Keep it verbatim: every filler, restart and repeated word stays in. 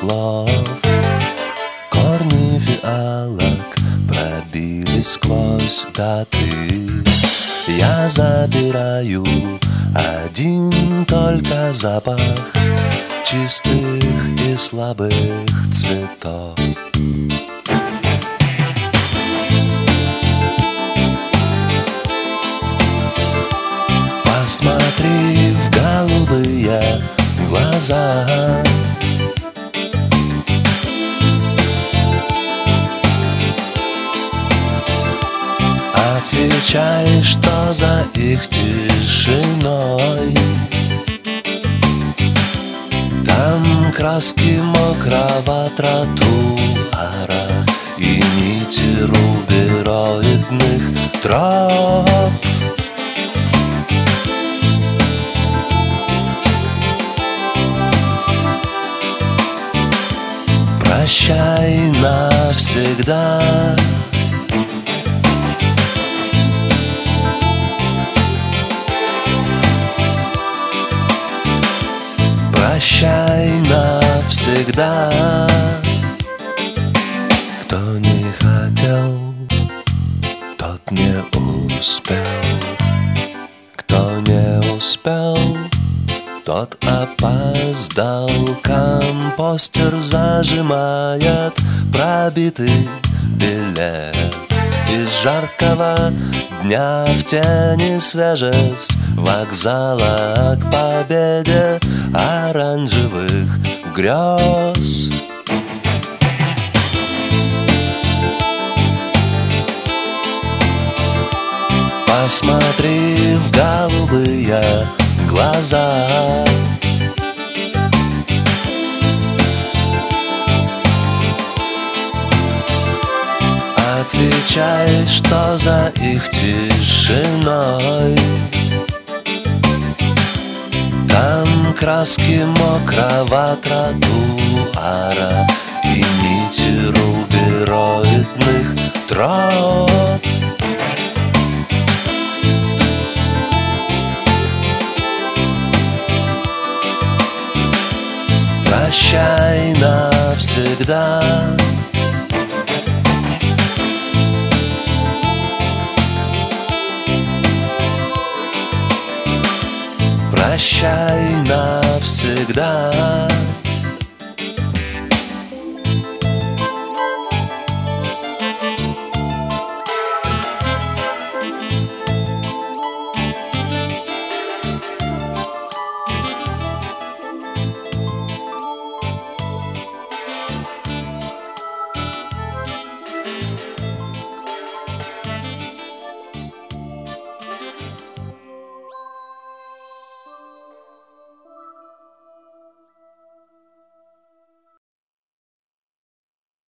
слов. Корни фиалок пробились сквозь даты. Я забираю один только запах чистых и слабых цветов. Посмотри в голубые глаза. Отвечай, что за их тишиной. Там краски мокрого тротуара и нити рубероидных троп. Прощай навсегда. Прощай навсегда. Кто не хотел, тот не успел. Кто не успел, тот опоздал. Компостер зажимает пробитый билет. Из жаркого дня в тени свежесть вокзала к победе оранжевых грез. Посмотри в голубые глаза. Отвечай, что за их тишиной. Там краски мокрого тротуара и нити рубероидных троп. Прощай навсегда. Прощай навсегда.